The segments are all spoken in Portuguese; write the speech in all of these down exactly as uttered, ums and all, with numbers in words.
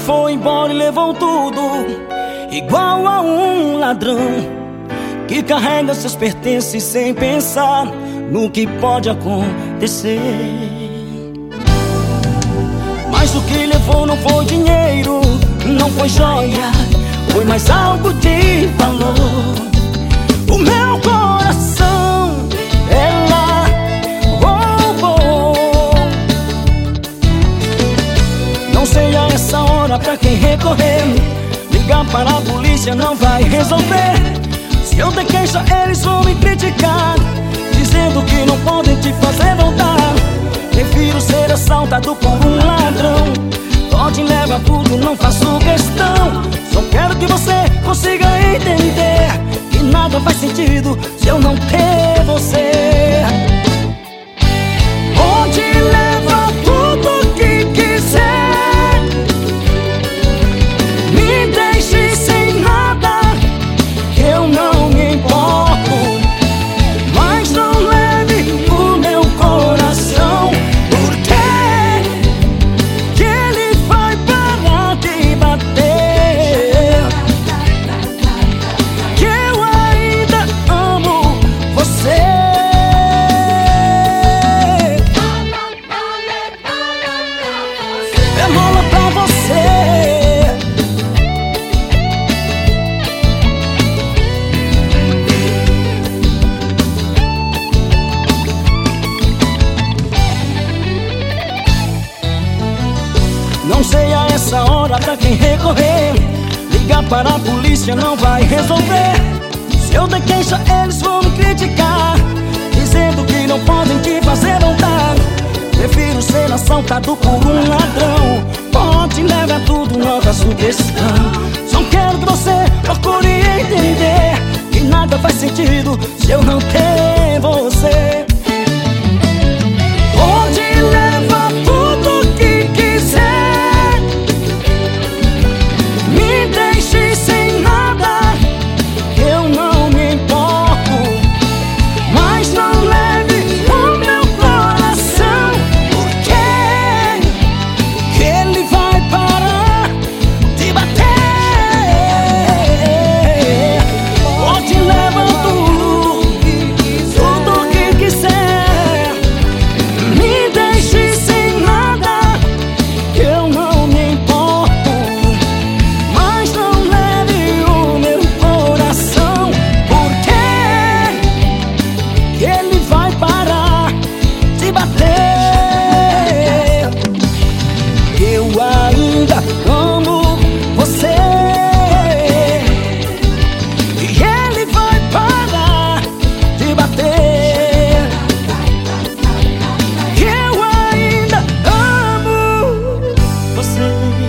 foi embora e levou tudo, igual a um ladrão que carrega seus pertences sem pensar no que pode acontecer. Mas o que levou não foi dinheiro, não foi joia, foi mais algo de valor. O meu coração ela roubou. Não sei a essa hora pra quem recorrer, ligar para a polícia não vai resolver. Se eu der queixa eles vão me criticar, dizendo que não podem te fazer voltar. Prefiro ser assaltado por um ladrão. Pode levar tudo, não faço questão. Só quero que você consiga entender que nada faz sentido se eu não ter você. Pode levar tudo que quiser, me deixe sem nada, eu não me importo. Mas não leve o meu coração, porque que ele vai parar de bater. Que eu ainda amo você. É mola pra você. Não sei a essa hora pra quem recorrer, ligar para a polícia não vai resolver. Se eu der queixa eles vão me criticar, dizendo que não podem te fazer voltar. Prefiro ser assaltado por um ladrão. Pode levar tudo, não faço questão. Só quero que você procure entender que nada faz sentido se eu não ter você. Pode levar tudo que quiser, me deixe sem nada, eu não me importo. Mas não leve o meu coração, porque que ele vai parar de bater. Pode levar tudo, tudo que quiser, me deixe sem nada, eu não me importo. Mas não leve o meu coração, porque que ele vai parar de bater. Eu ainda amo você, e ele vai parar de bater. Que eu ainda amo você.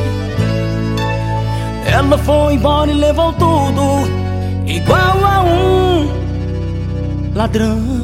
Ela foi embora e levou tudo, igual a um ladrão.